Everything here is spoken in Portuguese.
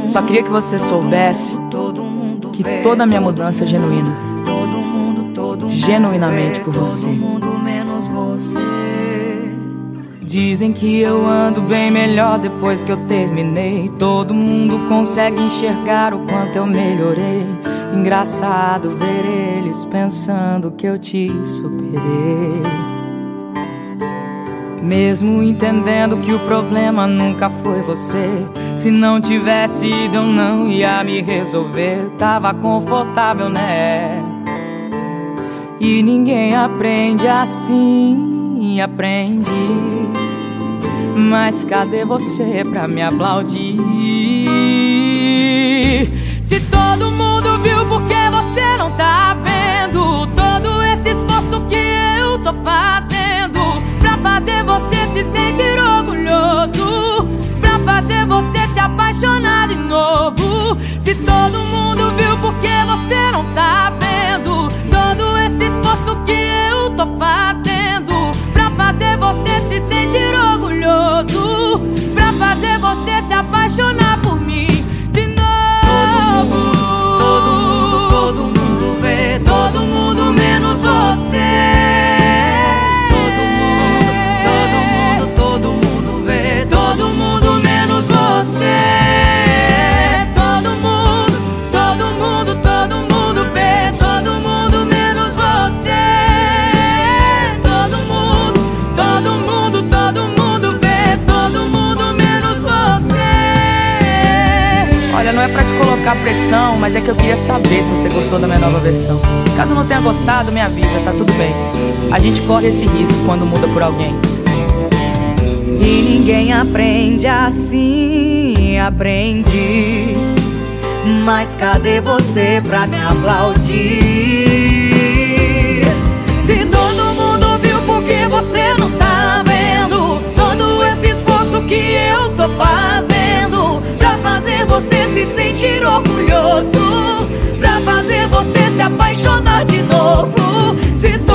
Só queria que você soubesse que toda a minha mudança é genuína, genuinamente por você. Dizem que eu ando bem melhor depois que eu terminei. Todo mundo consegue enxergar o quanto eu melhorei. Engraçado ver eles pensando que eu te superei, mesmo entendendo que o problema nunca foi você. Se não tivesse ido eu não ia me resolver. Tava confortável, né? E ninguém aprende assim, aprendi. Mas cadê você pra me aplaudir? Se todo mundo viu, por que você não tá vendo todo esse esforço que eu tô fazendo pra fazer você se sentir orgulhoso, pra fazer você se apaixonar de novo? Se todo mundo viu, por que você não tá vendo todo esse esforço que eu tô fazendo pra fazer você se sentir orgulhoso, pra fazer você se apaixonar por mim de novo? Todo mundo vê, todo mundo menos você. Todo mundo vê, todo mundo menos você. Todo mundo vê, todo mundo menos você. Todo mundo vê, todo mundo menos você. Olha, não é pra te colocar pressão, mas é que eu queria saber se você gostou da minha nova versão. Caso não tenha gostado, me avisa, tá tudo bem. A gente corre esse risco quando muda por alguém. E ninguém aprende assim, aprendi. Mas cadê você pra me aplaudir? Se todo mundo viu, por que você não tá vendo todo esse esforço que eu tô fazendo pra fazer você se sentir orgulhoso, pra fazer você se apaixonar de novo? Se